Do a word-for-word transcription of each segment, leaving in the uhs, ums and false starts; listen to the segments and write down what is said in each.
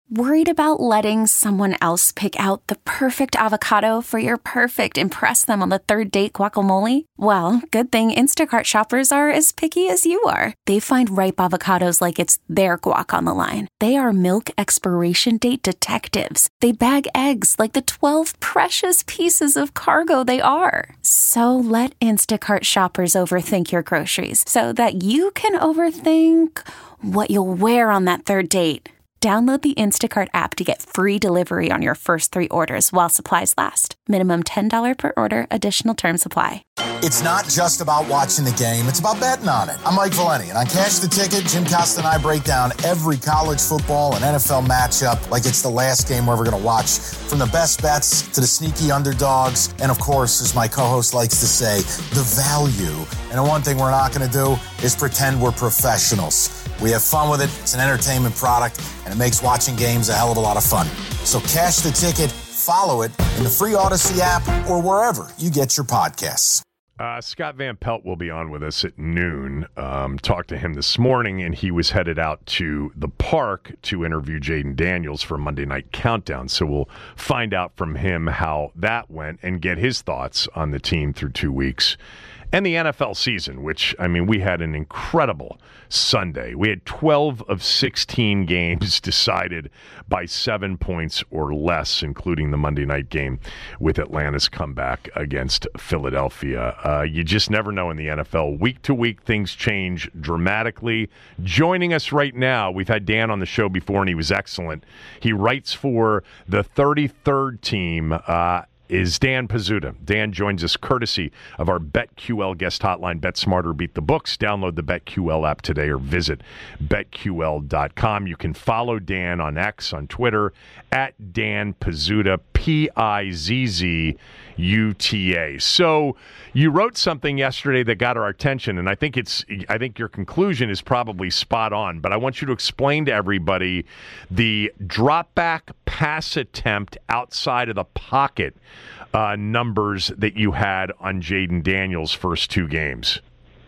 Worried about letting someone else pick out the perfect avocado for your perfect impress them on the third date guacamole? Well, good thing Instacart shoppers are as picky as you are. They find ripe avocados like it's their guac on the line. They are milk expiration date detectives. They bag eggs like the twelve precious pieces of cargo they are. So let Instacart shoppers overthink your groceries so that you can overthink what you'll wear on that third date. Download the Instacart app to get free delivery on your first three orders while supplies last. Minimum ten dollars per order. Additional terms apply. It's not just about watching the game. It's about betting on it. I'm Mike Valeni, and on Cash the Ticket, Jim Costa and I break down every college football and N F L matchup like it's the last game we're ever going to watch. From the best bets to the sneaky underdogs. And, of course, as my co-host likes to say, the value. And the one thing we're not going to do is pretend we're professionals. We have fun with it. It's an entertainment product, and it makes watching games a hell of a lot of fun. So Cash the Ticket, follow it in the free Odyssey app or wherever you get your podcasts. Uh, Scott Van Pelt will be on with us at noon. Um, talked to him this morning, and he was headed out to the park to interview Jayden Daniels for Monday Night Countdown. So we'll find out from him how that went and get his thoughts on the team through two weeks. And the N F L season, which, I mean, we had an incredible Sunday. We had twelve of sixteen games decided by seven points or less, including the Monday night game with Atlanta's comeback against Philadelphia. Uh, you just never know in the N F L. Week to week, things change dramatically. Joining us right now, we've had Dan on the show before, and he was excellent. He writes for the thirty-third team, uh, is Dan Pizzuta. Dan joins us courtesy of our BetQL guest hotline, Bet Smarter, Beat the Books. Download the BetQL app today or visit bet Q L dot com. You can follow Dan on X, on Twitter, at Dan Pizzuta, P I Z Z U T A. So you wrote something yesterday that got our attention, and I think it's I think your conclusion is probably spot on, but I want you to explain to everybody the drop back pass attempt outside of the pocket uh, numbers that you had on Jayden Daniels' first two games.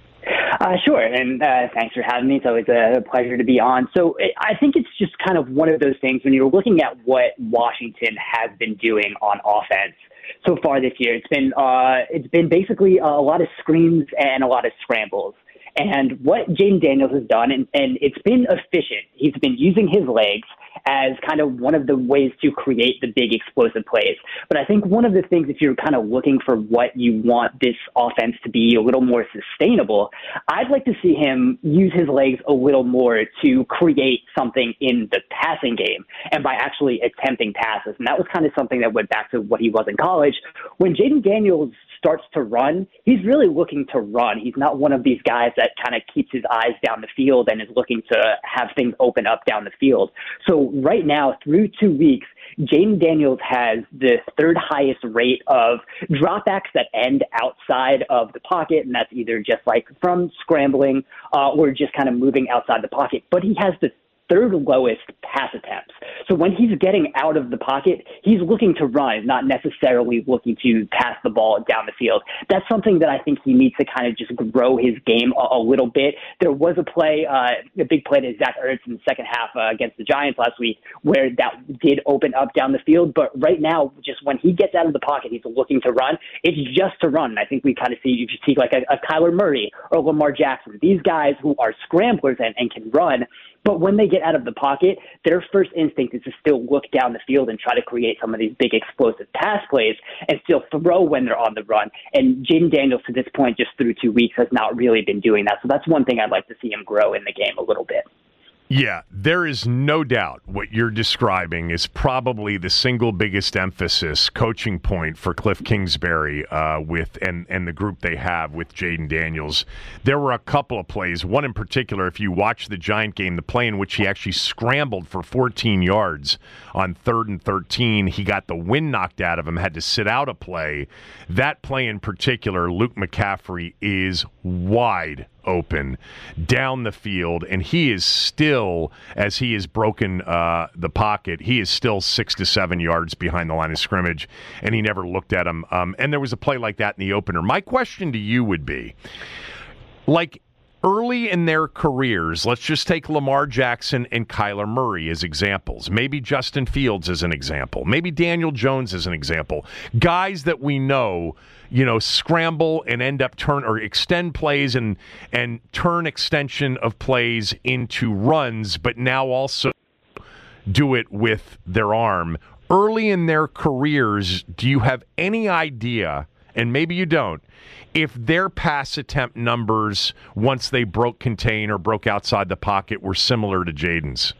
Uh, sure, and uh, thanks for having me. It's always a pleasure to be on. So I think it's just kind of one of those things when you're looking at what Washington has been doing on offense so far this year. It's been uh, it's been basically a lot of screens and a lot of scrambles. And what Jayden Daniels has done, and, and it's been efficient. He's been using his legs as kind of one of the ways to create the big explosive plays. But I think one of the things, if you're kind of looking for what you want this offense to be a little more sustainable, I'd like to see him use his legs a little more to create something in the passing game and by actually attempting passes. And that was kind of something that went back to what he was in college. When Jayden Daniels starts to run, he's really looking to run. He's not one of these guys that kind of keeps his eyes down the field and is looking to have things open up down the field. So right now, through two weeks, Jayden Daniels has the third highest rate of dropbacks that end outside of the pocket, and that's either just like from scrambling uh, or just kind of moving outside the pocket. But he has the third lowest pass attempts. So when he's getting out of the pocket, he's looking to run, not necessarily looking to pass the ball down the field. That's something that I think he needs to kind of just grow his game a, a little bit. There was a play, uh, a big play to Zach Ertz in the second half uh, against the Giants last week where that did open up down the field. But right now, just when he gets out of the pocket, he's looking to run. It's just to run. And I think we kind of see, you see like a, a Kyler Murray or Lamar Jackson, these guys who are scramblers and, and can run. But when they get out of the pocket, their first instinct is to still look down the field and try to create some of these big explosive pass plays and still throw when they're on the run. And Jayden Daniels, to this point, just through two weeks, has not really been doing that. So that's one thing I'd like to see him grow in the game a little bit. Yeah, there is no doubt what you're describing is probably the single biggest emphasis, coaching point for Cliff Kingsbury uh, with and, and the group they have with Jayden Daniels. There were a couple of plays, one in particular, if you watch the Giant game, the play in which he actually scrambled for fourteen yards on third and thirteen. He got the wind knocked out of him, had to sit out a play. That play in particular, Luke McCaffrey is wide open down the field, and he is still, as he has broken uh, the pocket, he is still six to seven yards behind the line of scrimmage, and he never looked at him. Um, and there was a play like that in the opener. My question to you would be, like, early in their careers, let's just take Lamar Jackson and Kyler Murray as examples. Maybe Justin Fields as an example. Maybe Daniel Jones as an example. Guys that we know, you know, scramble and end up turn or extend plays and and turn extension of plays into runs, but now also do it with their arm. Early in their careers, do you have any idea, and maybe you don't, if their pass attempt numbers once they broke contain or broke outside the pocket were similar to Jaden's?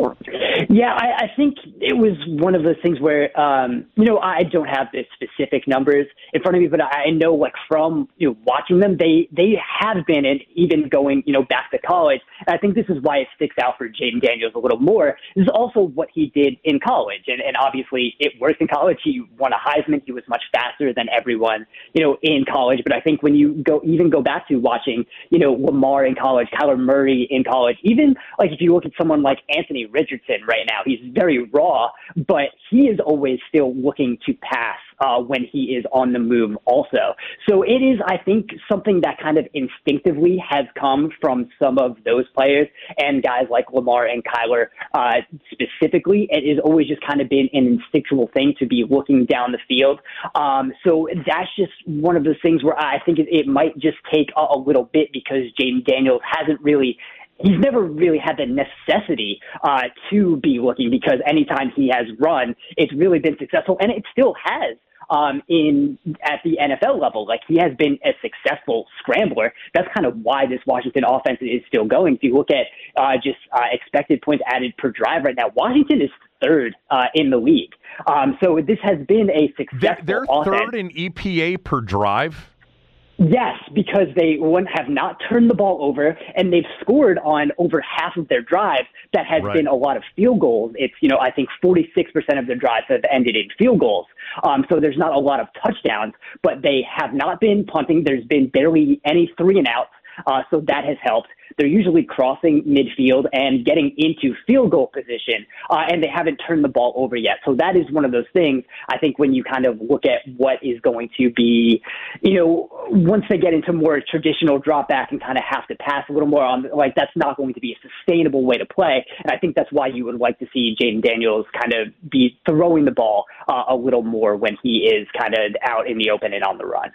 Yeah, I, I think it was one of those things where, um, you know, I don't have the specific numbers in front of me, but I know, like, from, you know, watching them, they, they have been, and even going, you know, back to college, and I think this is why it sticks out for Jaden Daniels a little more. This is also what he did in college, and, and obviously it worked in college. He won a Heisman. He was much faster than everyone, you know, in college, but I think when you go even go back to watching, you know, Lamar in college, Kyler Murray in college, even, like, if you look at someone like Anthony Richardson right now, he's very raw, but he is always still looking to pass uh, when he is on the move also. So it is, I think, something that kind of instinctively has come from some of those players and guys like Lamar and Kyler uh, specifically. It has always just kind of been an instinctual thing to be looking down the field. Um, so that's just one of those things where I think it, it might just take a, a little bit because Jaden Daniels hasn't really He's never really had the necessity uh, to be looking because anytime he has run, it's really been successful, and it still has um, in at the N F L level. Like, he has been a successful scrambler. That's kind of why this Washington offense is still going. If you look at uh, just uh, expected points added per drive right now, Washington is third uh, in the league. Um, so this has been a successful They're offense. third in E P A per drive? Yes, because they one have not turned the ball over, and they've scored on over half of their drives. That has Right. been a lot of field goals. It's, you know, I think forty-six percent of their drives have ended in field goals. Um, so there's not a lot of touchdowns, but they have not been punting. There's been barely any three and outs. Uh, so that has helped. They're usually crossing midfield and getting into field goal position, uh, and they haven't turned the ball over yet. So that is one of those things, I think, when you kind of look at what is going to be, you know, once they get into more traditional drop back and kind of have to pass a little more on, like, that's not going to be a sustainable way to play. And I think that's why you would like to see Jaden Daniels kind of be throwing the ball uh, a little more when he is kind of out in the open and on the run.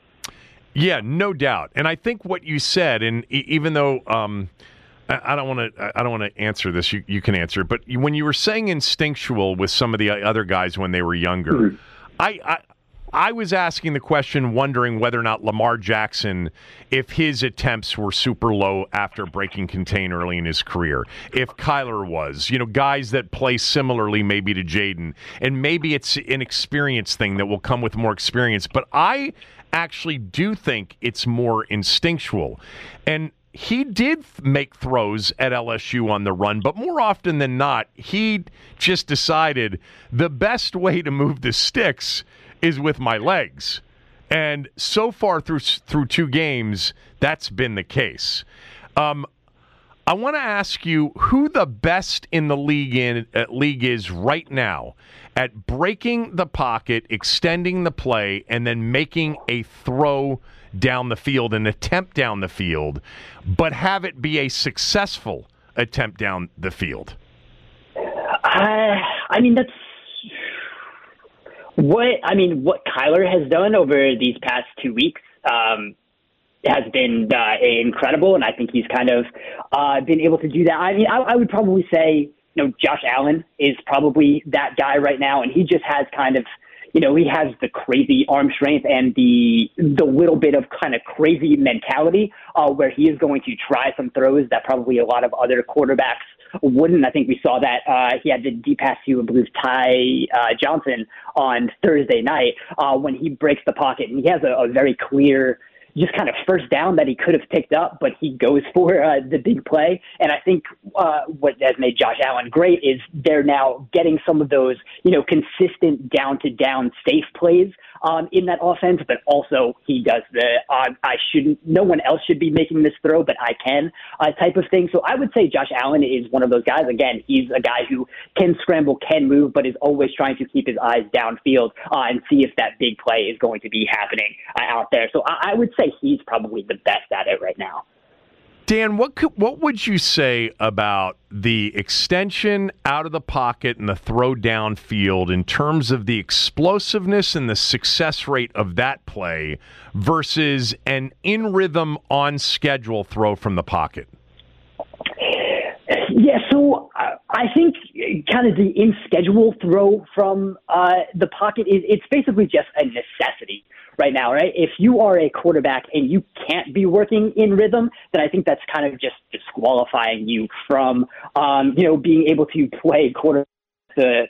Yeah, no doubt. And I think what you said, and even though um, I don't want to, I don't want to answer this. You, you can answer it. But when you were saying instinctual with some of the other guys when they were younger, mm-hmm. I, I, I was asking the question, wondering whether or not Lamar Jackson, if his attempts were super low after breaking contain early in his career, if Kyler was, you know, guys that play similarly maybe to Jaden, and maybe it's an experience thing that will come with more experience. But I actually do think it's more instinctual. And he did make throws at L S U on the run, but more often than not, he just decided the best way to move the sticks is with my legs. And so far through through two games, that's been the case. Um, I want to ask you who the best in the league in uh, league is right now at breaking the pocket, extending the play, and then making a throw down the field, an attempt down the field, but have it be a successful attempt down the field. Uh, I mean, that's what I mean. What Kyler has done over these past two weeks um, has been uh, incredible, and I think he's kind of uh, been able to do that. I mean, I, I would probably say, you know, Josh Allen is probably that guy right now, and he just has kind of, you know, he has the crazy arm strength and the the little bit of kind of crazy mentality uh, where he is going to try some throws that probably a lot of other quarterbacks wouldn't. I think we saw that uh, he had the deep pass to, I believe, Ty uh, Johnson on Thursday night uh, when he breaks the pocket, and he has a, a very clear just kind of first down that he could have picked up, but he goes for uh, the big play. And I think uh, what has made Josh Allen great is they're now getting some of those, you know, consistent down-to-down safe plays um, in that offense, but also he does the uh, I shouldn't, no one else should be making this throw, but I can uh, type of thing. So I would say Josh Allen is one of those guys. Again, he's a guy who can scramble, can move, but is always trying to keep his eyes downfield uh, and see if that big play is going to be happening uh, out there. So I, I would say he's probably the best at it right now. Dan, what could, what would you say about the extension out of the pocket and the throw downfield in terms of the explosiveness and the success rate of that play versus an in-rhythm, on-schedule throw from the pocket? Yeah, so uh, I think kind of the in-schedule throw from uh, the pocket is it's basically just a necessity right now, right? If you are a quarterback and you can't be working in rhythm, then I think that's kind of just disqualifying you from, um, you know, being able to play quarterback. The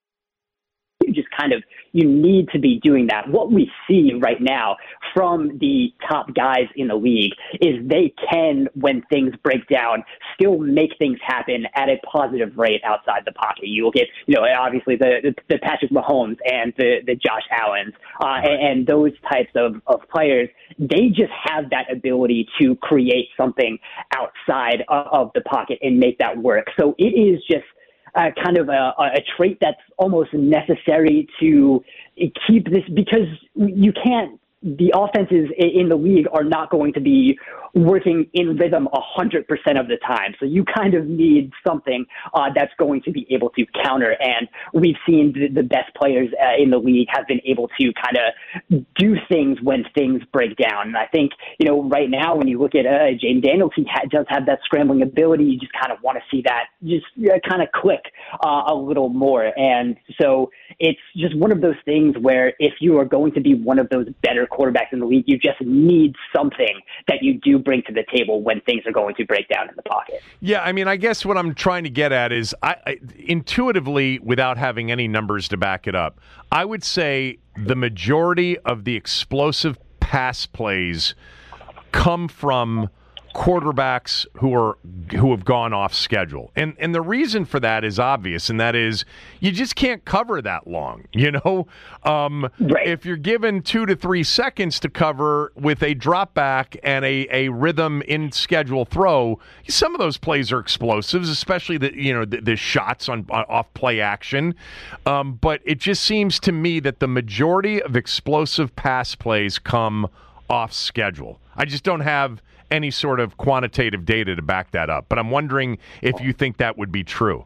you just kind of you need to be doing that. What we see right now from the top guys in the league is they can, when things break down, still make things happen at a positive rate outside the pocket. You will get, you know, obviously the the, the Patrick Mahomes and the, the Josh Allens uh, and, and those types of, of players. They just have that ability to create something outside of, of the pocket and make that work. So it is just Uh, kind of a, a trait that's almost necessary to keep this, because you can't, the offenses in the league are not going to be working in rhythm one hundred percent of the time. So you kind of need something uh, that's going to be able to counter. And we've seen the, the best players uh, in the league have been able to kind of do things when things break down. And I think, you know, right now when you look at uh, Jayden Daniels, he ha- does have that scrambling ability. You just kind of want to see that just uh, kind of click uh, a little more. And so it's just one of those things where if you are going to be one of those better quarterbacks in the league, you just need something that you do bring to the table when things are going to break down in the pocket. Yeah, I mean, I guess what I'm trying to get at is I, I intuitively, without having any numbers to back it up, I would say the majority of the explosive pass plays come from quarterbacks who are who have gone off schedule. And and the reason for that is obvious, and that is you just can't cover that long, you know? Um, right. If you're given two to three seconds to cover with a drop back and a, a rhythm in schedule throw, some of those plays are explosives, especially the you know the, the shots on, on off play action. Um, but it just seems to me that the majority of explosive pass plays come off schedule. I just don't have any sort of quantitative data to back that up, but I'm wondering if you think that would be true.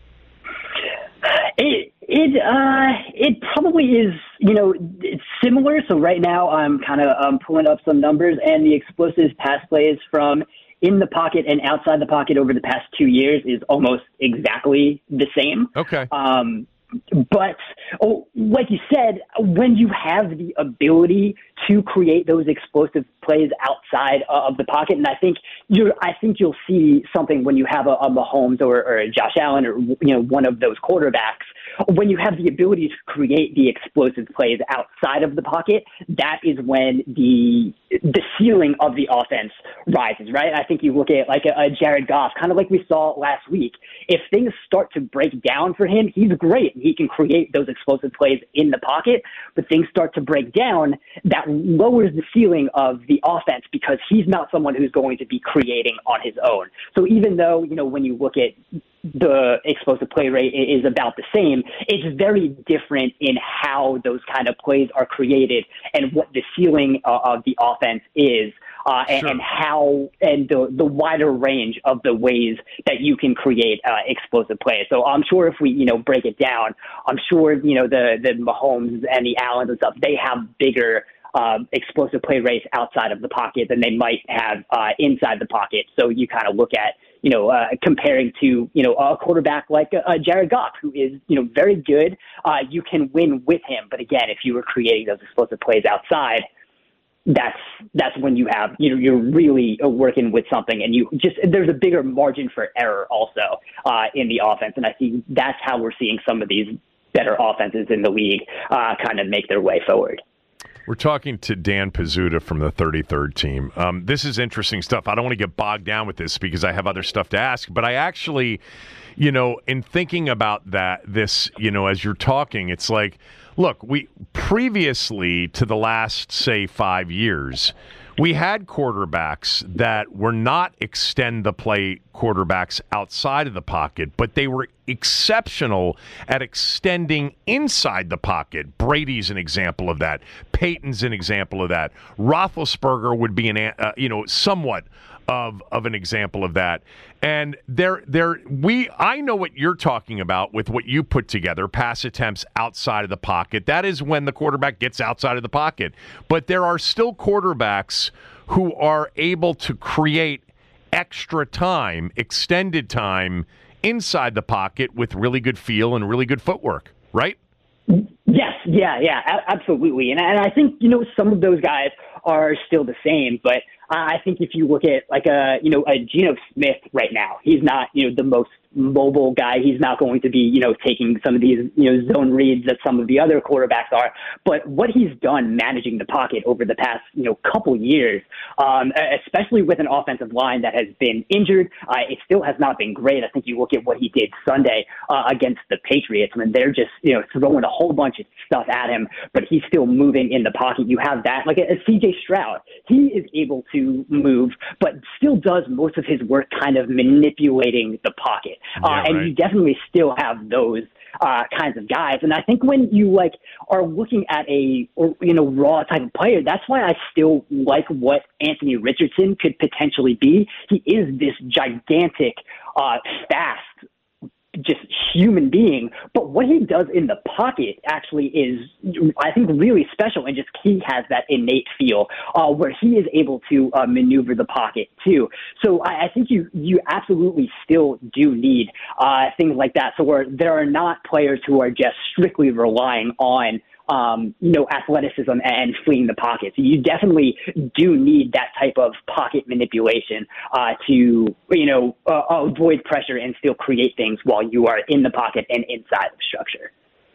It it uh it probably is, you know, it's similar. So right now I'm kind of um, pulling up some numbers, and the explosive pass plays from in the pocket and outside the pocket over the past two years is almost exactly the same. Okay. Um, But oh, like you said, when you have the ability to create those explosive plays outside of the pocket, and I think you, I think you'll see something when you have a, a Mahomes or, or a Josh Allen or you know one of those quarterbacks. When you have the ability to create the explosive plays outside of the pocket, that is when the the ceiling of the offense rises, right? I think you look at like a, a Jared Goff, kind of like we saw last week. If things start to break down for him, he's great. He can create those explosive plays in the pocket, but things start to break down, that lowers the ceiling of the offense because he's not someone who's going to be creating on his own. So even though, you know, when you look at the explosive play rate is about the same, it's very different in how those kind of plays are created and what the ceiling uh, of the offense is. Uh, and, sure. and how and the, the wider range of the ways that you can create uh, explosive plays. So I'm sure if we, you know, break it down, I'm sure, you know, the, the Mahomes and the Allens and stuff, they have bigger um, explosive play rates outside of the pocket than they might have uh, inside the pocket. So you kind of look at, you know, uh, comparing to, you know, a quarterback like uh, Jared Goff, who is, you know, very good. Uh, you can win with him. But again, if you were creating those explosive plays outside, that's that's when you have, you know, you're really working with something, and you just, there's a bigger margin for error also uh, in the offense. And I think that's how we're seeing some of these better offenses in the league uh, kind of make their way forward. We're talking to Dan Pizzuta from the thirty-third team. Um, this is interesting stuff. I don't want to get bogged down with this because I have other stuff to ask, but I actually, you know, in thinking about that, this, you know, as you're talking, it's like, look, we previously to the last, say, five years, we had quarterbacks that were not extend the play quarterbacks outside of the pocket, but they were exceptional at extending inside the pocket. Brady's an example of that. Peyton's an example of that. Roethlisberger would be an, uh, you know, somewhat of of an example of that. And there there we I know what you're talking about with what you put together, pass attempts outside of the pocket. That is when the quarterback gets outside of the pocket. But there are still quarterbacks who are able to create extra time, extended time inside the pocket with really good feel and really good footwork, right? Yes, yeah, yeah, a- absolutely. And, and I think, you know, some of those guys are still the same, but I think if you look at like a, you know, a Geno Smith right now, he's not, you know, the most mobile guy. He's not going to be, you know, taking some of these, you know, zone reads that some of the other quarterbacks are. But what he's done managing the pocket over the past, you know, couple years, um, especially with an offensive line that has been injured, uh, it still has not been great. I think you look at what he did Sunday uh, against the Patriots when they're just, you know, throwing a whole bunch of stuff at him, but he's still moving in the pocket. You have that, like a, a C J Stroud. He is able to move, but still does most of his work kind of manipulating the pocket. Yeah, uh, and right. you definitely still have those uh, kinds of guys. And I think when you like are looking at a, or, you know, raw type of player, that's why I still like what Anthony Richardson could potentially be. He is this gigantic, uh, fast, just human being, but what he does in the pocket actually is, I think, really special, and just he has that innate feel uh, where he is able to uh, maneuver the pocket too. So I, I think you you absolutely still do need uh, things like that. So where there are not players who are just strictly relying on Um, you know, athleticism and fleeing the pocket. So you definitely do need that type of pocket manipulation uh, to, you know, uh, avoid pressure and still create things while you are in the pocket and inside the structure.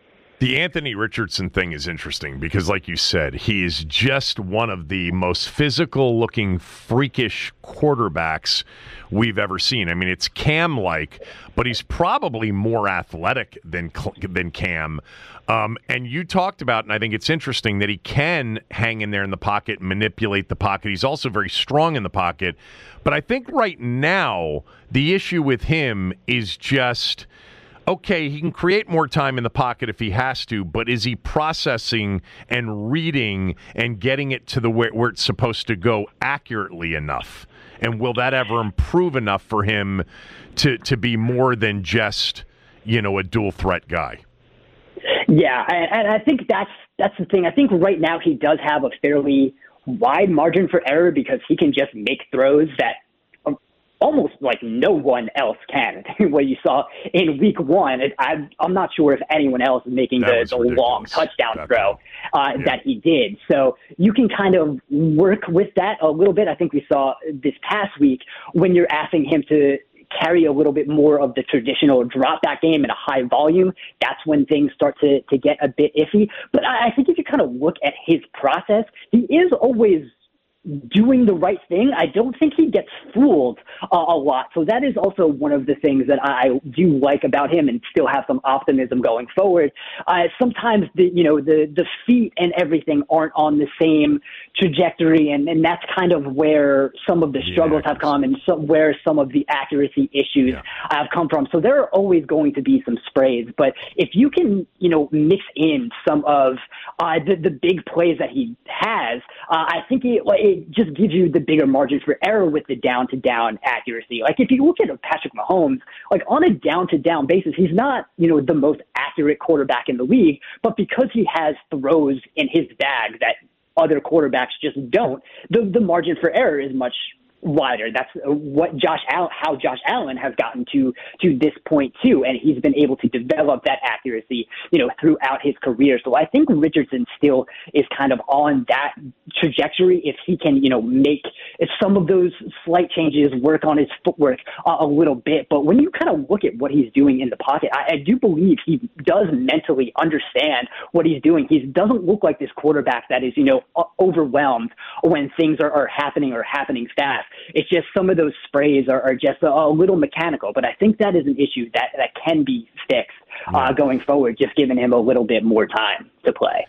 The Anthony Richardson thing is interesting because, like you said, he is just one of the most physical-looking, freakish quarterbacks we've ever seen. I mean, it's Cam-like, but he's probably more athletic than than Cam. Um, and you talked about, and I think it's interesting, that he can hang in there in the pocket, manipulate the pocket. He's also very strong in the pocket. But I think right now the issue with him is just, okay, he can create more time in the pocket if he has to, but is he processing and reading and getting it to the where, where it's supposed to go accurately enough? And will that ever improve enough for him to, to be more than just, you know, a dual threat guy? Yeah, and, and I think that's that's the thing. I think right now he does have a fairly wide margin for error because he can just make throws that almost like no one else can. What you saw in week one, it, I, I'm not sure if anyone else is making the, the long touchdown That's throw uh, yeah. that he did. So you can kind of work with that a little bit. I think we saw this past week when you're asking him to carry a little bit more of the traditional drop back game in a high volume, that's when things start to, to get a bit iffy. But I, I think if you kind of look at his process, he is always doing the right thing. I don't think he gets fooled uh, a lot. So that is also one of the things that I do like about him and still have some optimism going forward. Uh, sometimes the, you know, the, the feet and everything aren't on the same trajectory. And, and that's kind of where some of the struggles yeah, have come and so, where some of the accuracy issues yeah. have come from. So there are always going to be some sprays, but if you can, you know, mix in some of uh, the, the big plays that he has, uh, I think it, it It just gives you the bigger margin for error with the down-to-down accuracy. Like, if you look at Patrick Mahomes, like, on a down-to-down basis, he's not, you know, the most accurate quarterback in the league, but because he has throws in his bag that other quarterbacks just don't, the, the margin for error is much wider. That's what Josh Allen, how Josh Allen has gotten to to this point too, and he's been able to develop that accuracy, you know, throughout his career. So I think Richardson still is kind of on that trajectory if he can, you know, make if some of those slight changes, work on his footwork uh, a little bit. But when you kind of look at what he's doing in the pocket, I, I do believe he does mentally understand what he's doing. He doesn't look like this quarterback that is, you know, overwhelmed when things are, are happening or happening fast. It's just some of those sprays are, are just a, a little mechanical, but I think that is an issue that, that can be fixed uh, going forward, just giving him a little bit more time to play.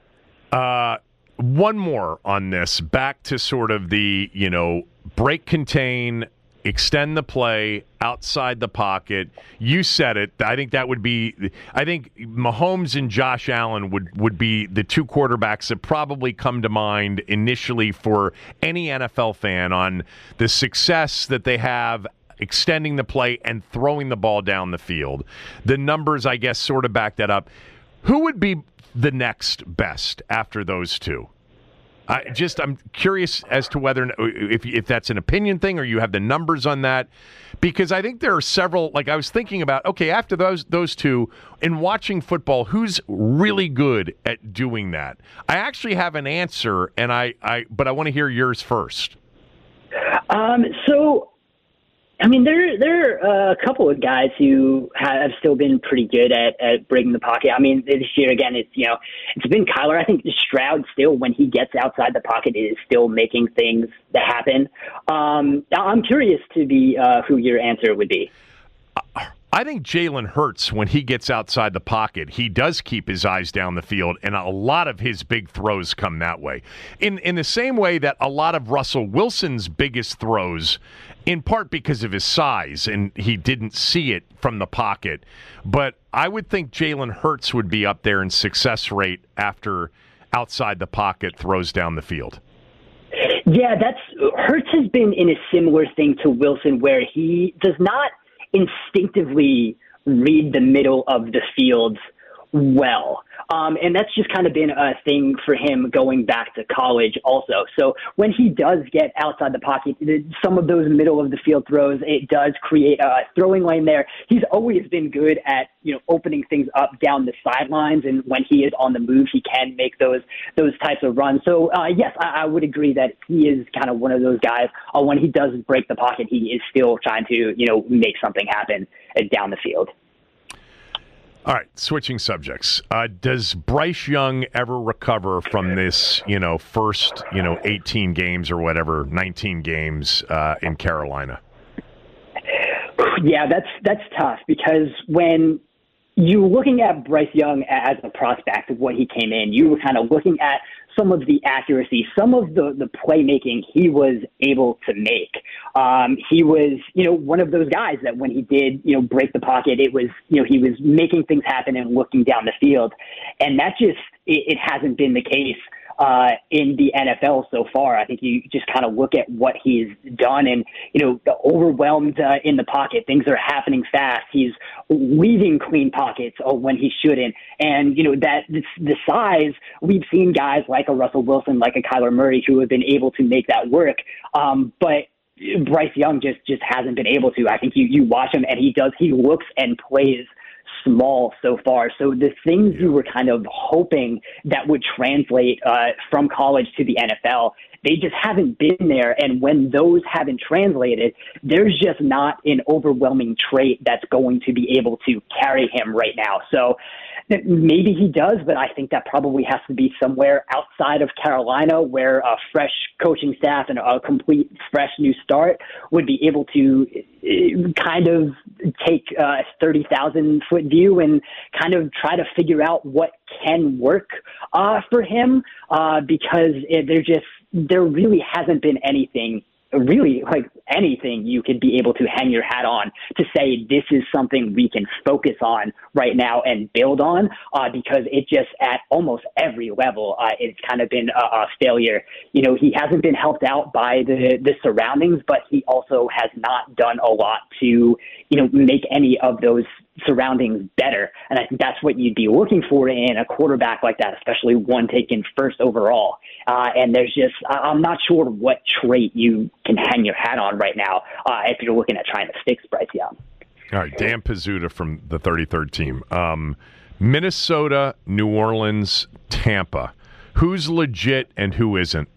Uh, one more on this, back to sort of the, you know, break contain, extend the play outside the pocket. You said it. I think that would be – I think Mahomes and Josh Allen would, would be the two quarterbacks that probably come to mind initially for any N F L fan on the success that they have extending the play and throwing the ball down the field. The numbers, I guess, sort of back that up. Who would be the next best after those two? I just I'm curious as to whether if if that's an opinion thing or you have the numbers on that, because I think there are several. Like I was thinking about, okay, after those those two, in watching football, who's really good at doing that? I actually have an answer, and I, I but I want to hear yours first. Um. So. I mean, there there are a couple of guys who have still been pretty good at, at breaking the pocket. I mean, this year, again, it's, you know, it's been Kyler. I think Stroud still, when he gets outside the pocket, is still making things that happen. Um, I'm curious to be uh, who your answer would be. I think Jalen Hurts, when he gets outside the pocket, he does keep his eyes down the field, and a lot of his big throws come that way. In in the same way that a lot of Russell Wilson's biggest throws, in part because of his size, and he didn't see it from the pocket. But I would think Jalen Hurts would be up there in success rate after outside the pocket throws down the field. Yeah, that's Hurts has been in a similar thing to Wilson, where he does not instinctively read the middle of the field well. Um, and that's just kind of been a thing for him going back to college also. So when he does get outside the pocket, some of those middle of the field throws, it does create a throwing lane there. He's always been good at, you know, opening things up down the sidelines. And when he is on the move, he can make those those types of runs. So, uh, yes, I, I would agree that he is kind of one of those guys. Uh, when he does break the pocket, he is still trying to, you know, make something happen uh, down the field. All right, switching subjects. Uh, does Bryce Young ever recover from this, you know, first, you know, eighteen games or whatever, nineteen games uh, in Carolina? Yeah, that's that's tough, because when you're looking at Bryce Young as a prospect of what he came in, you were kind of looking at some of the accuracy, some of the, the playmaking he was able to make. Um, he was, you know, one of those guys that when he did, you know, break the pocket, it was, you know, he was making things happen and looking down the field. And that just, it, it hasn't been the case uh, in the N F L so far. I think you just kind of look at what he's done and, you know, overwhelmed uh, in the pocket. Things are happening fast. He's leaving clean pockets when he shouldn't. And, you know, that the size, we've seen guys like a Russell Wilson, like a Kyler Murray, who have been able to make that work. Um, but Bryce Young just, just hasn't been able to. I think you, you watch him and he does, he looks and plays small so far. So the things you were kind of hoping that would translate uh, from college to the N F L, they just haven't been there. And when those haven't translated, there's just not an overwhelming trait that's going to be able to carry him right now. So maybe he does, but I think that probably has to be somewhere outside of Carolina, where a fresh coaching staff and a complete fresh new start would be able to kind of take a thirty thousand foot view and kind of try to figure out what can work uh, for him, uh, because it, there just there really hasn't been anything really like anything you could be able to hang your hat on to say this is something we can focus on right now and build on, uh, because it just at almost every level, uh, it's kind of been a, a failure. You know, he hasn't been helped out by the, the surroundings, but he also has not done a lot to, you know, make any of those surroundings better. And I think that's what you'd be looking for in a quarterback like that, especially one taken first overall. Uh, and there's just, I'm not sure what trait you can hang your hat on right now uh, if you're looking at trying to fix Bryce Young. All right, Dan Pizzuta from the thirty-third team. Um, Minnesota, New Orleans, Tampa. Who's legit and who isn't?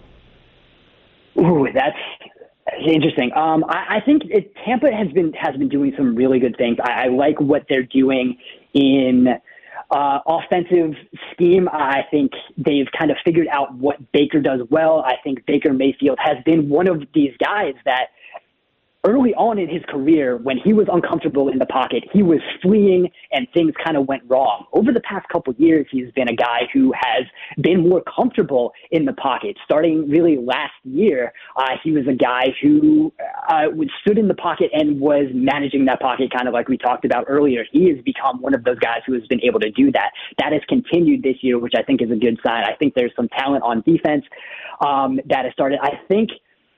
Ooh, that's interesting. Um, I, I think it, Tampa has been has been doing some really good things. I, I like what they're doing in uh, offensive scheme. I think they've kind of figured out what Baker does well. I think Baker Mayfield has been one of these guys that early on in his career, when he was uncomfortable in the pocket, he was fleeing and things kind of went wrong. Over the past couple of years, he's been a guy who has been more comfortable in the pocket. Starting really last year, uh, he was a guy who uh, stood in the pocket and was managing that pocket, kind of like we talked about earlier. He has become one of those guys who has been able to do that. That has continued this year, which I think is a good sign. I think there's some talent on defense um, that has started. I think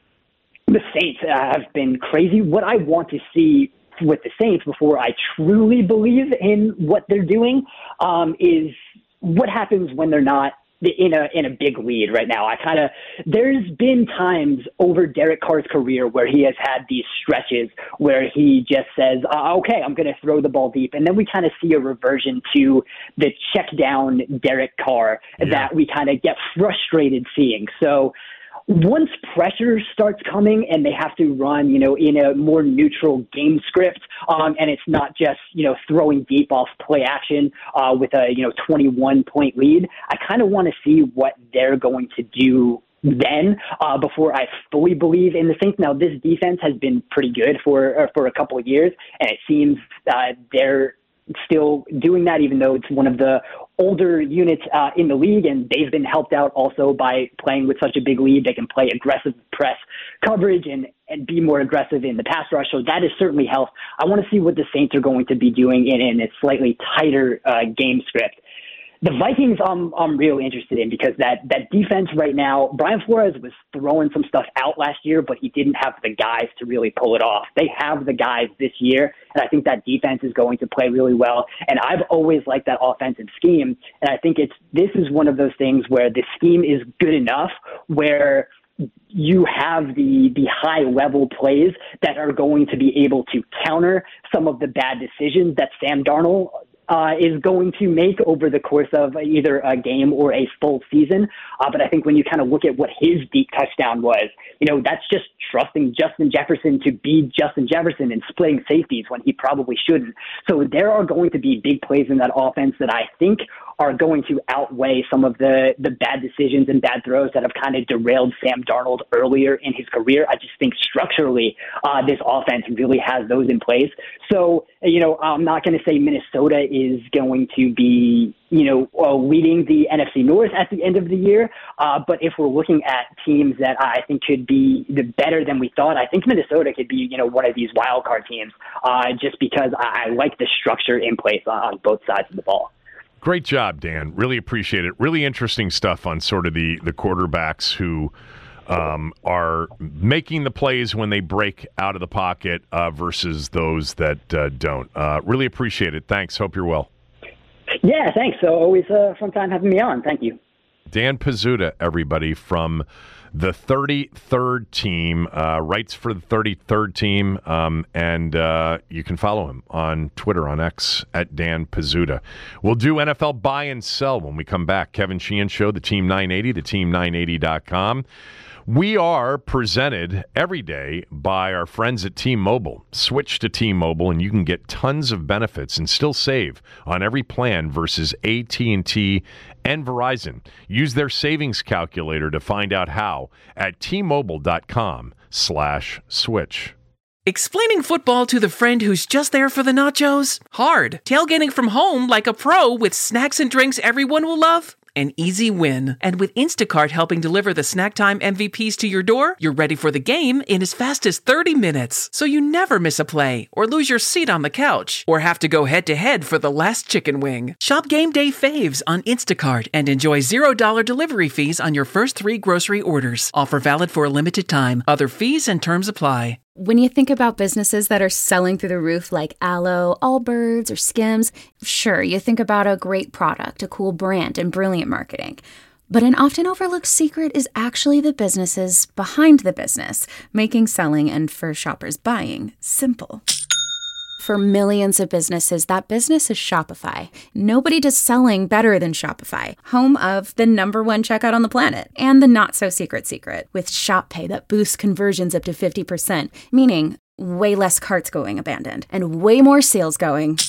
the Saints have been crazy. What I want to see with the Saints before I truly believe in what they're doing um, is what happens when they're not in a in a big lead right now. I kind of there's been times over Derek Carr's career where he has had these stretches where he just says, uh, okay, I'm going to throw the ball deep. And then we kind of see a reversion to the check down Derek Carr yeah. that we kind of get frustrated seeing. So once pressure starts coming and they have to run, you know, in a more neutral game script, um, and it's not just, you know, throwing deep off play action uh, with a, you know, twenty-one point lead, I kind of want to see what they're going to do then uh, before I fully believe in the Saints. Now, this defense has been pretty good for uh, for a couple of years, and it seems uh, they're still doing that, even though it's one of the older units uh, in the league, and they've been helped out also by playing with such a big lead. They can play aggressive press coverage and, and be more aggressive in the pass rush, so that has certainly helped. I want to see what the Saints are going to be doing in, in a slightly tighter uh, game script. The Vikings, I'm, I'm real interested in because that, that defense right now, Brian Flores was throwing some stuff out last year, but he didn't have the guys to really pull it off. They have the guys this year, and I think that defense is going to play really well. And I've always liked that offensive scheme, and I think it's this is one of those things where the scheme is good enough where you have the the high level plays that are going to be able to counter some of the bad decisions that Sam Darnold Uh, is going to make over the course of either a game or a full season. Uh, but I think when you kind of look at what his deep touchdown was, you know, that's just trusting Justin Jefferson to be Justin Jefferson and splitting safeties when he probably shouldn't. So there are going to be big plays in that offense that I think are going to outweigh some of the, the bad decisions and bad throws that have kind of derailed Sam Darnold earlier in his career. I just think structurally uh, this offense really has those in place. So, you know, I'm not going to say Minnesota is going to be, you know, uh, leading the N F C North at the end of the year. Uh, but if we're looking at teams that I think could be the better than we thought, I think Minnesota could be, you know, one of these wild card teams uh, just because I, I like the structure in place on, on both sides of the ball. Great job, Dan. Really appreciate it. Really interesting stuff on sort of the, the quarterbacks who um, are making the plays when they break out of the pocket uh, versus those that uh, don't. Uh, really appreciate it. Thanks. Hope you're well. Yeah, thanks. So always a fun time having me on. Thank you. Dan Pizzuta, everybody, from the thirty-third team, uh, writes for the thirty-third team, um, and uh, you can follow him on Twitter, on X, at Dan Pizzuta. We'll do N F L buy and sell when we come back. Kevin Sheehan Show, the Team nine eighty, the team nine eighty dot com. We are presented every day by our friends at T-Mobile. Switch to T-Mobile and you can get tons of benefits and still save on every plan versus A T and T and Verizon. Use their savings calculator to find out how at T-Mobile.com slash switch. Explaining football to the friend who's just there for the nachos? Hard. Tailgating from home like a pro with snacks and drinks everyone will love? An easy win. And with Instacart helping deliver the snack time M V Ps to your door, you're ready for the game in as fast as thirty minutes. So you never miss a play, or lose your seat on the couch, or have to go head-to-head for the last chicken wing. Shop Game Day Faves on Instacart and enjoy zero dollars delivery fees on your first three grocery orders. Offer valid for a limited time. Other fees and terms apply. When you think about businesses that are selling through the roof like Aloe, Allbirds, or Skims, sure, you think about a great product, a cool brand, and brilliant marketing. But an often overlooked secret is actually the businesses behind the business, making selling and, for shoppers, buying simple. For millions of businesses, that business is Shopify. Nobody does selling better than Shopify, home of the number one checkout on the planet and the not-so-secret secret with Shop Pay that boosts conversions up to fifty percent, meaning way less carts going abandoned and way more sales going.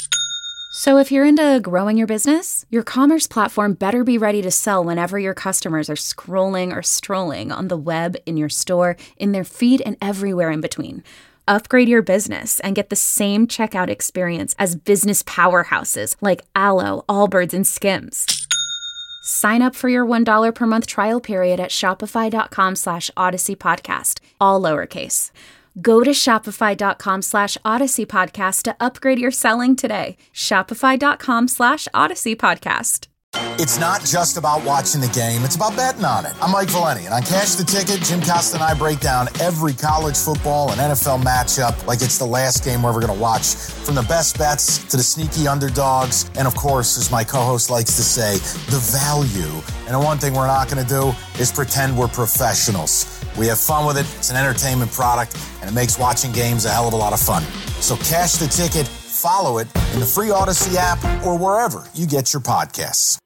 So if you're into growing your business, your commerce platform better be ready to sell whenever your customers are scrolling or strolling on the web, in your store, in their feed, and everywhere in between. Upgrade your business and get the same checkout experience as business powerhouses like Alo, Allbirds, and Skims. Sign up for your one dollar per month trial period at shopify.com slash Odyssey Podcast, all lowercase. Go to shopify.com slash Odyssey Podcast to upgrade your selling today. Shopify.com slash Odyssey Podcast. It's not just about watching the game, it's about betting on it. I'm Mike Valeni, and on Cash the Ticket, Jim Costa and I break down every college football and N F L matchup like it's the last game we're going to watch, from the best bets to the sneaky underdogs, and of course, as my co-host likes to say, the value. And the one thing we're not going to do is pretend we're professionals. We have fun with it, it's an entertainment product, and it makes watching games a hell of a lot of fun. So Cash the Ticket, follow it in the free Odyssey app or wherever you get your podcasts.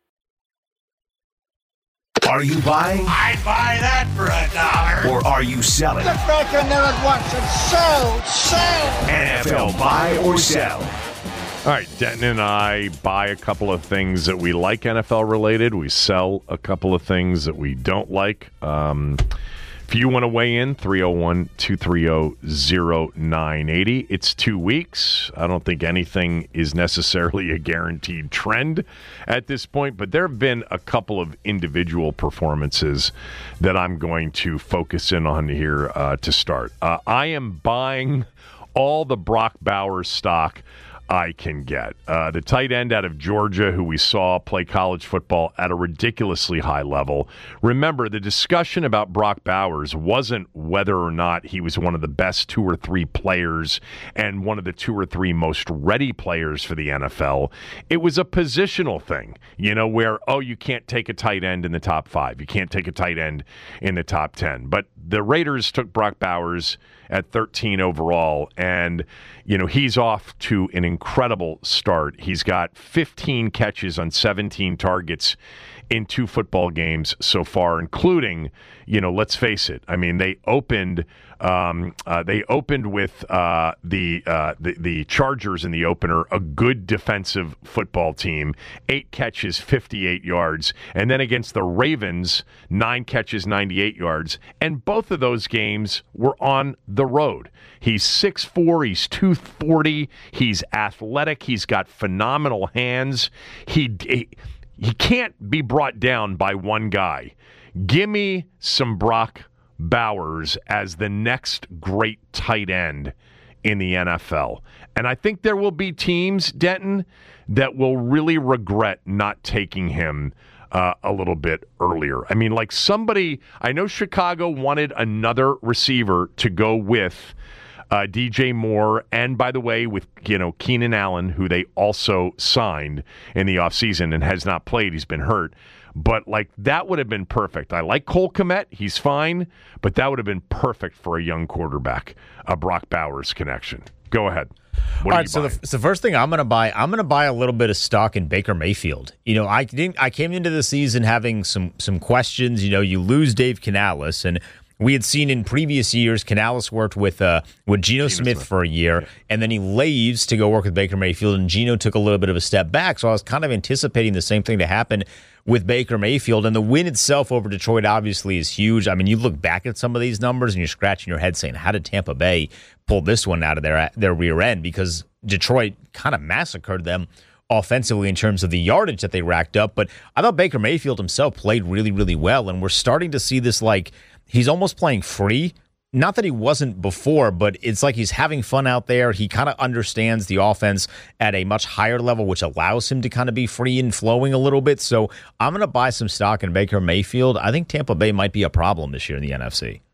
Are you buying? I'd buy that for a dollar. Or are you selling? Get back in there and watch it. Sell, sell. N F L buy or sell. All right, Denton and I buy a couple of things that we like N F L related. We sell a couple of things that we don't like. Um, if you want to weigh in, three oh one, two three oh, oh nine eight oh. It's two weeks. I don't think anything is necessarily a guaranteed trend at this point, but there have been a couple of individual performances that I'm going to focus in on here uh, to start. Uh, I am buying all the Brock Bowers stock I can get. Uh, the tight end out of Georgia, who we saw play college football at a ridiculously high level. Remember, the discussion about Brock Bowers wasn't whether or not he was one of the best two or three players and one of the two or three most ready players for the N F L. It was a positional thing, you know, where, oh, you can't take a tight end in the top five. You can't take a tight end in the top ten. But the Raiders took Brock Bowers at thirteen overall, and, you know, he's off to an incredible start. He's got fifteen catches on seventeen targets in two football games so far, including, you know, let's face it, I mean, they opened um, uh, they opened with uh, the, uh, the the Chargers in the opener, a good defensive football team, eight catches, fifty-eight yards, and then against the Ravens, nine catches, ninety-eight yards, and both of those games were on the road. He's six foot four, he's two forty, he's athletic, he's got phenomenal hands. He, he he can't be brought down by one guy. Give me some Brock Bowers as the next great tight end in the N F L. And I think there will be teams, Denton, that will really regret not taking him uh, a little bit earlier. I mean, like somebody, I know Chicago wanted another receiver to go with Uh, D J Moore, and by the way, with, you know, Keenan Allen, who they also signed in the offseason and has not played. He's been hurt. But, like, that would have been perfect. I like Cole Kmet. He's fine. But that would have been perfect for a young quarterback, a Brock Bowers connection. Go ahead. What All right, so the, so the first thing I'm going to buy, I'm going to buy a little bit of stock in Baker Mayfield. You know, I didn't. I came into the season having some some questions. You know, you lose Dave Canales, and we had seen in previous years, Canales worked with uh, with Geno Smith, Smith for a year, yeah. and then he leaves to go work with Baker Mayfield, and Geno took a little bit of a step back. So I was kind of anticipating the same thing to happen with Baker Mayfield, and the win itself over Detroit obviously is huge. I mean, you look back at some of these numbers, and you're scratching your head saying, how did Tampa Bay pull this one out of their their rear end? Because Detroit kind of massacred them offensively in terms of the yardage that they racked up. But I thought Baker Mayfield himself played really, really well, and we're starting to see this, like, he's almost playing free. Not that he wasn't before, but it's like he's having fun out there. He kind of understands the offense at a much higher level, which allows him to kind of be free and flowing a little bit. So I'm going to buy some stock in Baker Mayfield. I think Tampa Bay might be a problem this year in the N F C.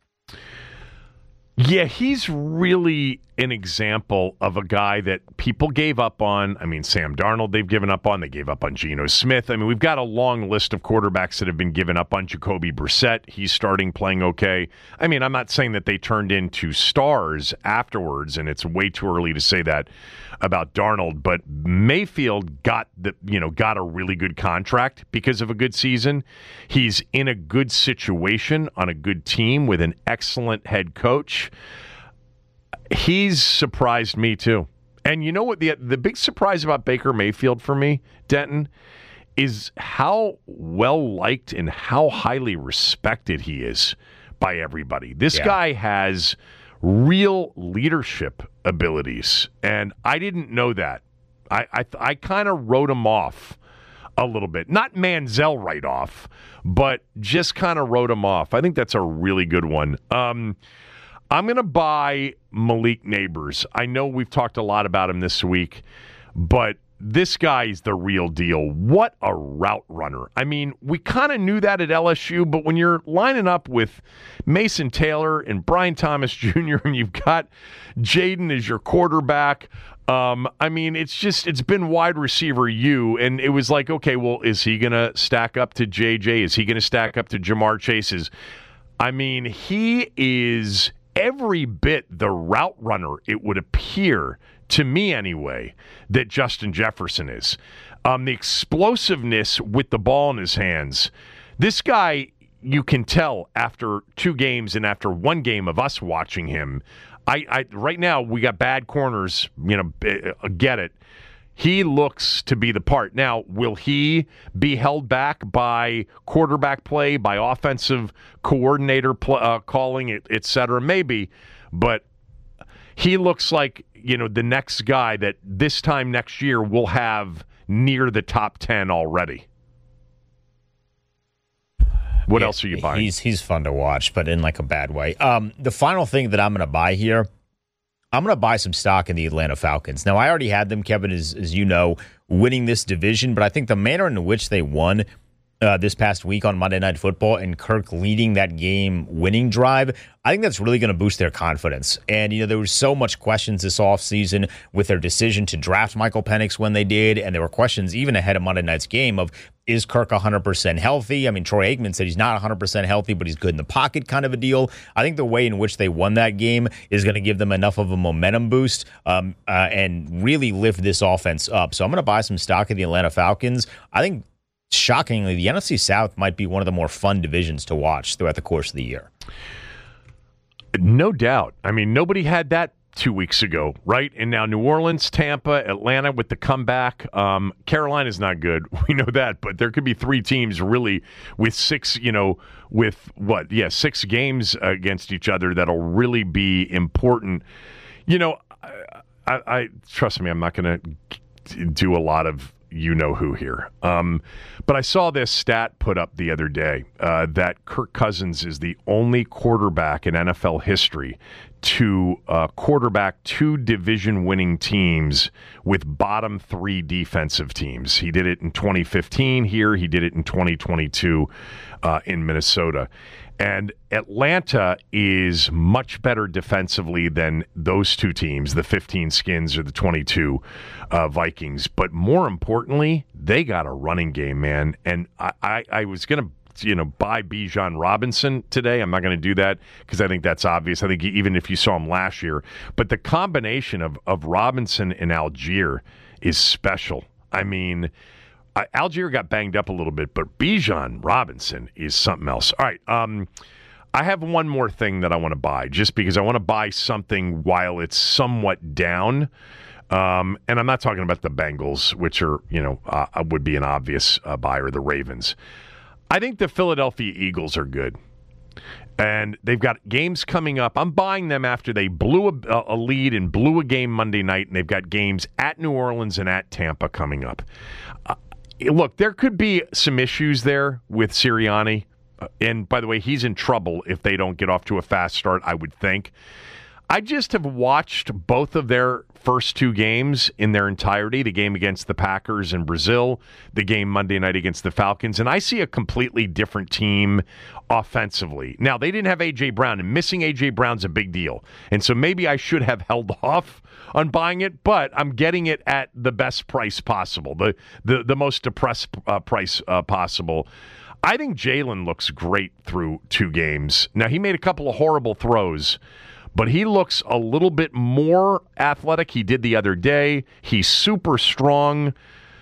Yeah, he's really an example of a guy that people gave up on. I mean, Sam Darnold they've given up on. They gave up on Geno Smith. I mean, we've got a long list of quarterbacks that have been given up on. Jacoby Brissett, he's starting playing okay. I mean, I'm not saying that they turned into stars afterwards, and it's way too early to say that about Darnold, but Mayfield got the you know got a really good contract because of a good season. He's in a good situation on a good team with an excellent head coach. He's surprised me too. And you know what the the big surprise about Baker Mayfield for me, Denton, is how well liked and how highly respected he is by everybody. This yeah. guy has real leadership abilities. And I didn't know that. I I, I kind of wrote him off a little bit. Not Manziel right off, but just kind of wrote him off. I think that's a really good one. Um, I'm going to buy Malik Neighbors. I know we've talked a lot about him this week, but this guy is the real deal. What a route runner. I mean, we kind of knew that at L S U, but when you're lining up with Mason Taylor and Brian Thomas Junior and you've got Jaden as your quarterback, um, I mean, it's just, it's been wide receiver you, and it was like, okay, well, is he going to stack up to J J? Is he going to stack up to Jamar Chase's? I mean, he is every bit the route runner, it would appear, to me anyway, that Justin Jefferson is. Um, the explosiveness with the ball in his hands. This guy, you can tell after two games and after one game of us watching him, I, I right now we got bad corners, you know, get it. He looks to be the part. Now, will he be held back by quarterback play, by offensive coordinator pl- uh, calling, it, et cetera? Maybe, but he looks like, you know, the next guy that this time next year will have near the top ten already. What yeah, else are you buying? He's he's fun to watch, but in like a bad way. Um, the final thing that I'm going to buy here, I'm going to buy some stock in the Atlanta Falcons. Now, I already had them, Kevin, as, as you know, winning this division, but I think the manner in which they won Uh, this past week on Monday Night Football and Kirk leading that game winning drive, I think that's really going to boost their confidence. And, you know, there was so much questions this offseason with their decision to draft Michael Penix when they did, and there were questions even ahead of Monday night's game of, is Kirk one hundred percent healthy? I mean, Troy Aikman said he's not one hundred percent healthy, but he's good in the pocket kind of a deal. I think the way in which they won that game is going to give them enough of a momentum boost um, uh, and really lift this offense up. So I'm going to buy some stock in the Atlanta Falcons. I think, shockingly, the N F C South might be one of the more fun divisions to watch throughout the course of the year. No doubt. I mean, nobody had that two weeks ago, right? And now New Orleans, Tampa, Atlanta with the comeback. Um, Carolina's not good. We know that, but there could be three teams really with six, you know, with what? Yeah, six games against each other that'll really be important. You know, I, I trust me, I'm not going to do a lot of you know who here. Um, but I saw this stat put up the other day uh, that Kirk Cousins is the only quarterback in N F L history to uh, quarterback two division-winning teams with bottom three defensive teams. He did it in twenty fifteen here. He did it in twenty twenty-two uh, in Minnesota. And Atlanta is much better defensively than those two teams, the fifteen Skins or the twenty-two uh, Vikings. But more importantly, they got a running game, man. And I, I, I was going to, you know, buy Bijan Robinson today. I'm not going to do that because I think that's obvious. I think even if you saw him last year. But the combination of, of Robinson and Algier is special. I mean, Uh, Algier got banged up a little bit, but Bijan Robinson is something else. All right, um, I have one more thing that I want to buy, just because I want to buy something while it's somewhat down. Um, and I'm not talking about the Bengals, which are, you know, uh, would be an obvious uh, buy, or the Ravens. I think the Philadelphia Eagles are good. And they've got games coming up. I'm buying them after they blew a, a lead and blew a game Monday night, and they've got games at New Orleans and at Tampa coming up. Uh, Look, there could be some issues there with Sirianni. Uh, and by the way, he's in trouble if they don't get off to a fast start, I would think. I just have watched both of their first two games in their entirety, the game against the Packers in Brazil, the game Monday night against the Falcons, and I see a completely different team offensively. Now, they didn't have A J. Brown, and missing A J. Brown's a big deal. And so maybe I should have held off on buying it, but I'm getting it at the best price possible, the the, the most depressed uh, price uh, possible. I think Jalen looks great through two games. Now, he made a couple of horrible throws, but he looks a little bit more athletic. He did the other day. He's super strong.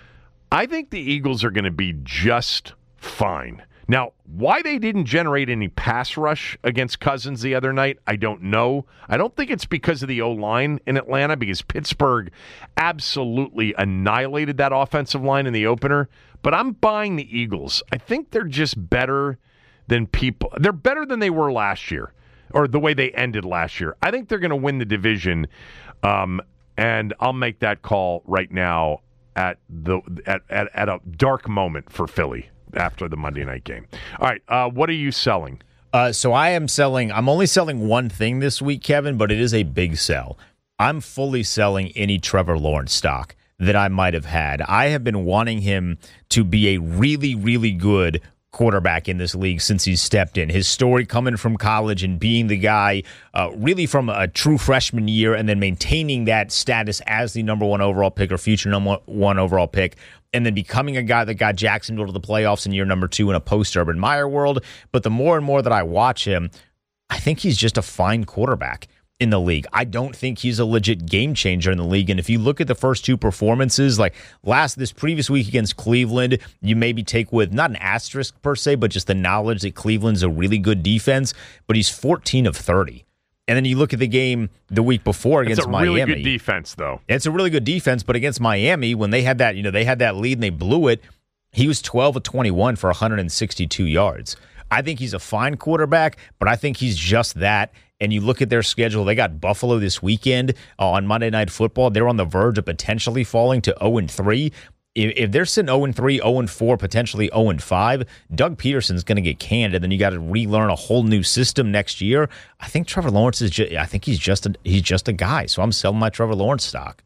I think the Eagles are going to be just fine. Now, why they didn't generate any pass rush against Cousins the other night, I don't know. I don't think it's because of the O-line in Atlanta, because Pittsburgh absolutely annihilated that offensive line in the opener. But I'm buying the Eagles. I think they're just better than people. They're better than they were last year. or the way they ended last year. I think they're going to win the division, um, and I'll make that call right now at the at, at, at a dark moment for Philly after the Monday night game. All right, uh, what are you selling? Uh, so I am selling, I'm only selling one thing this week, Kevin, but it is a big sell. I'm fully selling any Trevor Lawrence stock that I might have had. I have been wanting him to be a really, really good quarterback in this league since he's stepped in. His story coming from college and being the guy uh, really from a true freshman year and then maintaining that status as the number one overall pick or future number one overall pick, and then becoming a guy that got Jacksonville to the playoffs in year number two in a post-Urban Meyer world. But the more and more that I watch him, I think he's just a fine quarterback in the league. I don't think he's a legit game changer in the league. And if you look at the first two performances, like last this previous week against Cleveland, you maybe take with not an asterisk per se, but just the knowledge that Cleveland's a really good defense. But he's fourteen of thirty. And then you look at the game the week before against Miami. It's a really good defense, though. It's a really good defense, but against Miami, when they had that, you know, they had that lead and they blew it, he was twelve of twenty-one for one hundred sixty-two yards. I think he's a fine quarterback, but I think he's just that. And you look at their schedule, they got Buffalo this weekend uh, on Monday Night Football. They're on the verge of potentially falling to oh and three. If, if they're sitting oh and three, oh and four, potentially oh and five, Doug Peterson's going to get canned, and then you got to relearn a whole new system next year. I think Trevor Lawrence is just, I think he's just a, he's just a guy. So I'm selling my Trevor Lawrence stock.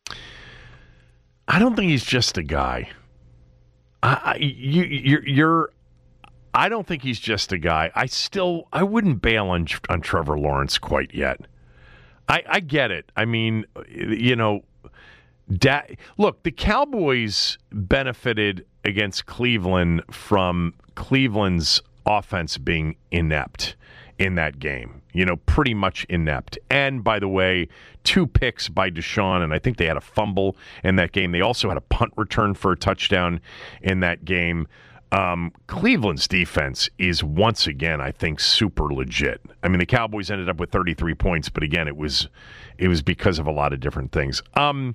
I don't think he's just a guy. I, I you you're, you're I don't think he's just a guy. I still, I wouldn't bail on, on Trevor Lawrence quite yet. I, I get it. I mean, you know, da- look, the Cowboys benefited against Cleveland from Cleveland's offense being inept in that game. You know, pretty much inept. And, by the way, two picks by Deshaun, and I think they had a fumble in that game. They also had a punt return for a touchdown in that game. Um, Cleveland's defense is once again, I think, super legit. I mean, the Cowboys ended up with thirty-three points, but again, it was it was because of a lot of different things. Um,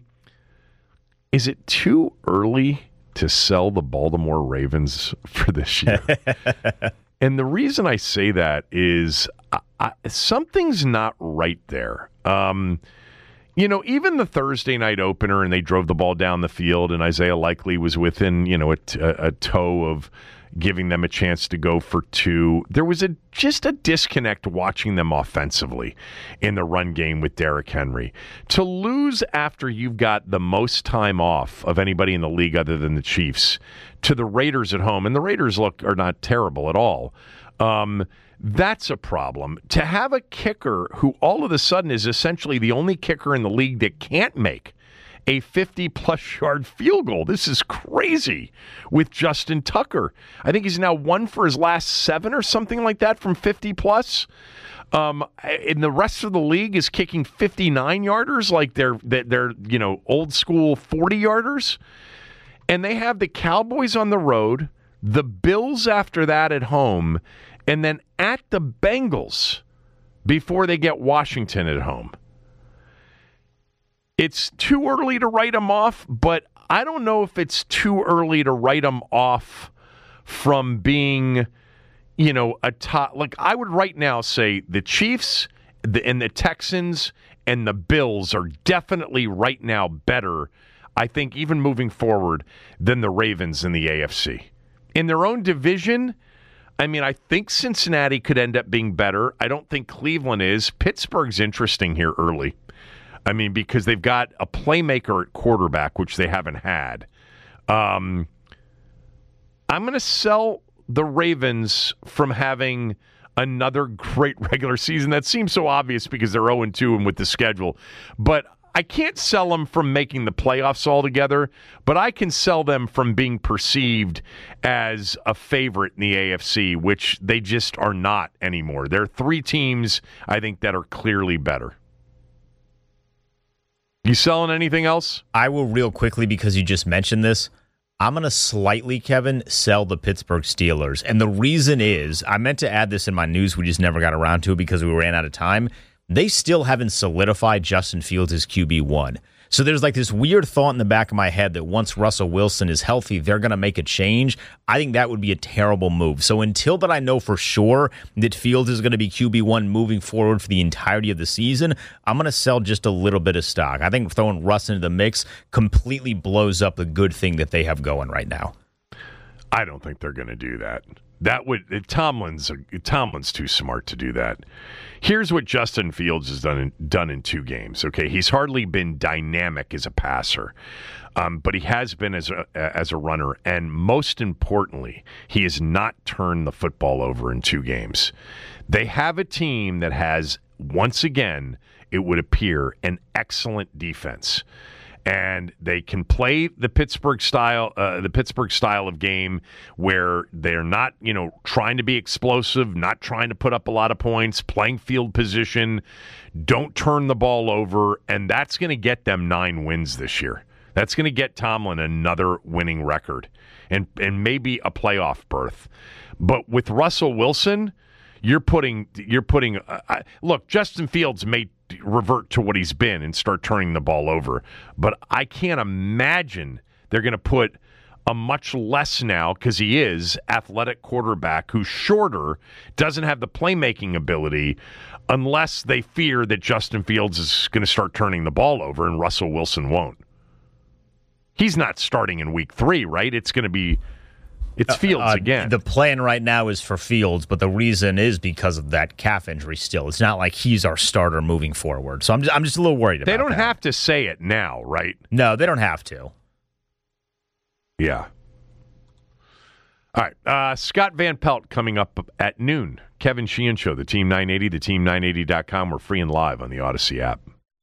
is it too early to sell the Baltimore Ravens for this year? And the reason I say that is I, I, something's not right there. Um, You know, even the Thursday night opener, and they drove the ball down the field, and Isaiah Likely was within, you know, a, a, a toe of giving them a chance to go for two. There was a just a disconnect watching them offensively in the run game with Derrick Henry. To lose after you've got the most time off of anybody in the league other than the Chiefs to the Raiders at home, and the Raiders look are not terrible at all. Um, That's a problem. To have a kicker who all of a sudden is essentially the only kicker in the league that can't make a fifty-plus yard field goal. This is crazy with Justin Tucker. I think he's now one for his last seven or something like that from fifty-plus. Um, and the rest of the league is kicking fifty-nine-yarders like they're, they're, you know, old-school forty-yarders. And they have the Cowboys on the road, the Bills after that at home, and then at the Bengals before they get Washington at home. It's too early to write them off, but I don't know if it's too early to write them off from being, you know, a top. Like, I would right now say the Chiefs the, and the Texans and the Bills are definitely right now better, I think, even moving forward, than the Ravens in the A F C. In their own division, I mean, I think Cincinnati could end up being better. I don't think Cleveland is. Pittsburgh's interesting here early. I mean, because they've got a playmaker at quarterback, which they haven't had. Um, I'm going to sell the Ravens from having another great regular season. That seems so obvious because they're oh and two and with the schedule. But I can't sell them from making the playoffs altogether, but I can sell them from being perceived as a favorite in the A F C, which they just are not anymore. There are three teams, I think, that are clearly better. You selling anything else? I will real quickly, because you just mentioned this. I'm going to slightly, Kevin, sell the Pittsburgh Steelers. And the reason is, I meant to add this in my news, we just never got around to it because we ran out of time. They still haven't solidified Justin Fields as Q B one. So there's like this weird thought in the back of my head that once Russell Wilson is healthy, they're going to make a change. I think that would be a terrible move. So until that I know for sure that Fields is going to be Q B one moving forward for the entirety of the season, I'm going to sell just a little bit of stock. I think throwing Russ into the mix completely blows up the good thing that they have going right now. I don't think they're going to do that. That would Tomlin's Tomlin's too smart to do that. Here's what Justin Fields has done in, done in two games. Okay, he's hardly been dynamic as a passer, um, but he has been as a as a runner, and most importantly, he has not turned the football over in two games. They have a team that has, once again, it would appear, an excellent defense. And they can play the Pittsburgh style, uh, the Pittsburgh style of game, where they're not, you know, trying to be explosive, not trying to put up a lot of points, playing field position, don't turn the ball over, and that's going to get them nine wins this year. That's going to get Tomlin another winning record, and and maybe a playoff berth. But with Russell Wilson, you're putting you're putting. Uh, look, Justin Fields may revert to what he's been and start turning the ball over. But I can't imagine they're going to put a much less now, because he is athletic quarterback who's shorter, doesn't have the playmaking ability, unless they fear that Justin Fields is going to start turning the ball over and Russell Wilson won't. He's not starting in week three, right? It's going to be It's Fields uh, uh, again. The plan right now is for Fields, but the reason is because of that calf injury still. It's not like he's our starter moving forward. So I'm just, I'm just a little worried about that. They don't that. have to say it now, right? No, they don't have to. Yeah. All right. Uh, Scott Van Pelt coming up at noon. Kevin Sheehan Show, the Team nine eighty, the team nine eighty dot com. We're free and live on the Odyssey app.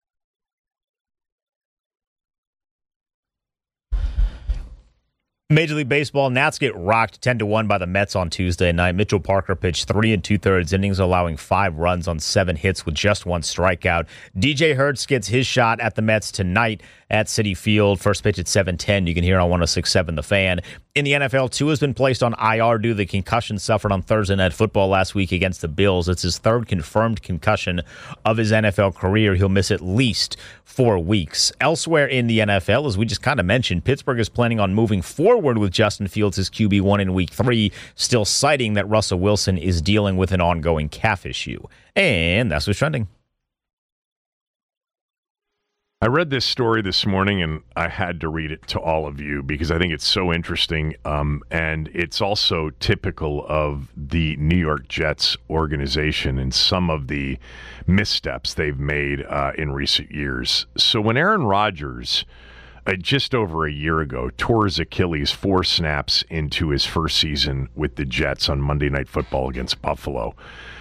Major League Baseball, Nats get rocked ten to one by the Mets on Tuesday night. Mitchell Parker pitched three and two-thirds innings, allowing five runs on seven hits with just one strikeout. D J Hertz gets his shot at the Mets tonight at Citi Field. First pitch at seven ten. You can hear it on one oh six point seven The Fan. In the N F L, Tua has been placed on I R due to the concussion suffered on Thursday Night Football last week against the Bills. It's his third confirmed concussion of his N F L career. He'll miss at least four weeks. Elsewhere in the N F L, as we just kind of mentioned, Pittsburgh is planning on moving forward with Justin Fields as Q B one in week three, still citing that Russell Wilson is dealing with an ongoing calf issue. And that's what's trending. I read this story this morning, and I had to read it to all of you because I think it's so interesting, um, and it's also typical of the New York Jets organization and some of the missteps they've made uh, in recent years. So when Aaron Rodgers, uh, just over a year ago, tore his Achilles four snaps into his first season with the Jets on Monday Night Football against Buffalo,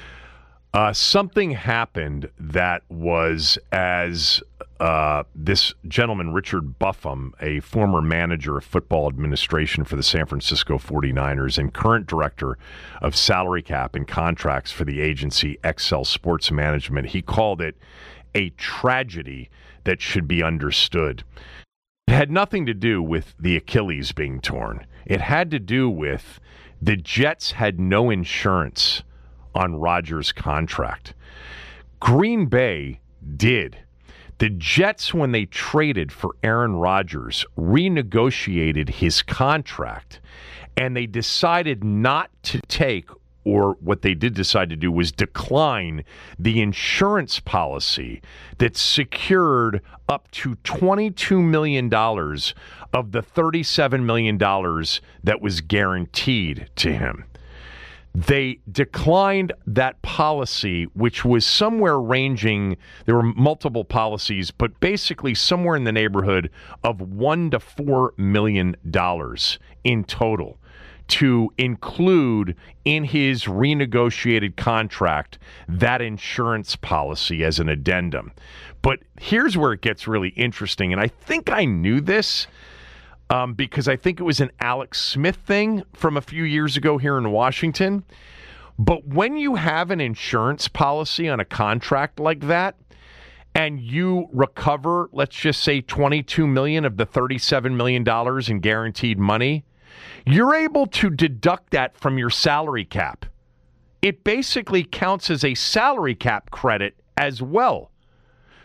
Uh, something happened that was as uh, this gentleman, Richard Buffum, a former manager of football administration for the San Francisco forty-niners and current director of salary cap and contracts for the agency Excel Sports Management, he called it a tragedy that should be understood. It had nothing to do with the Achilles being torn. It had to do with the Jets had no insurance on Rodgers' contract. Green Bay did. The Jets, when they traded for Aaron Rodgers, renegotiated his contract, and they decided not to take, or what they did decide to do was decline the insurance policy that secured up to twenty-two million dollars of the thirty-seven million dollars that was guaranteed to him. They declined that policy, which was somewhere ranging, there were multiple policies, but basically somewhere in the neighborhood of one to four million dollars in total, to include in his renegotiated contract that insurance policy as an addendum. But here's where it gets really interesting, and I think I knew this, Um, because I think it was an Alex Smith thing from a few years ago here in Washington. But when you have an insurance policy on a contract like that, and you recover, let's just say twenty-two million dollars of the thirty-seven million dollars in guaranteed money, you're able to deduct that from your salary cap. It basically counts as a salary cap credit as well.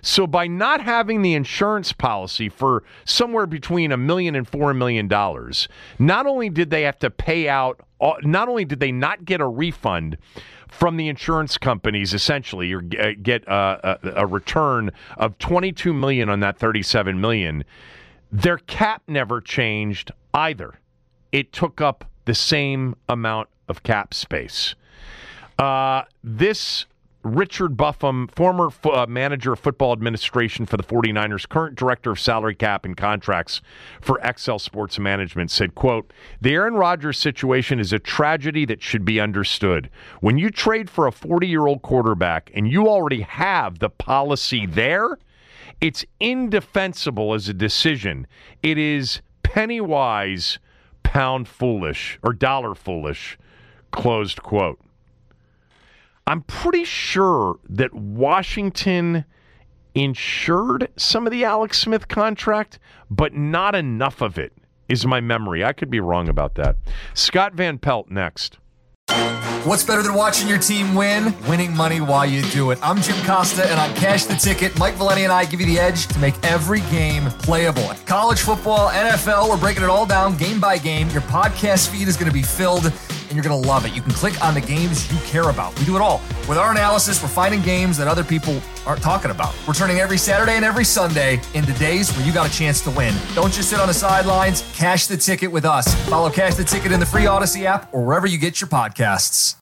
So by not having the insurance policy for somewhere between a million and four million dollars, not only did they have to pay out, not only did they not get a refund from the insurance companies, essentially, or get a, a, a return of twenty-two million dollars on that thirty-seven million dollars, their cap never changed either. It took up the same amount of cap space. Uh, this Richard Buffum, former f- uh, manager of football administration for the 49ers, current director of salary cap and contracts for X L Sports Management, said, quote, "The Aaron Rodgers situation is a tragedy that should be understood. When you trade for a forty-year-old quarterback and you already have the policy there, it's indefensible as a decision. It is penny wise, pound foolish, or dollar foolish," closed quote. I'm pretty sure that Washington insured some of the Alex Smith contract, but not enough of it, is my memory. I could be wrong about that. Scott Van Pelt next. What's better than watching your team win? Winning money while you do it. I'm Jim Costa, and on Cash the Ticket, Mike Valeni and I give you the edge to make every game playable. College football, N F L, we're breaking it all down game by game. Your podcast feed is going to be filled, and you're going to love it. You can click on the games you care about. We do it all. With our analysis, we're finding games that other people aren't talking about. We're turning every Saturday and every Sunday into days where you got a chance to win. Don't just sit on the sidelines. Cash the Ticket with us. Follow Cash the Ticket in the free Odyssey app or wherever you get your podcasts.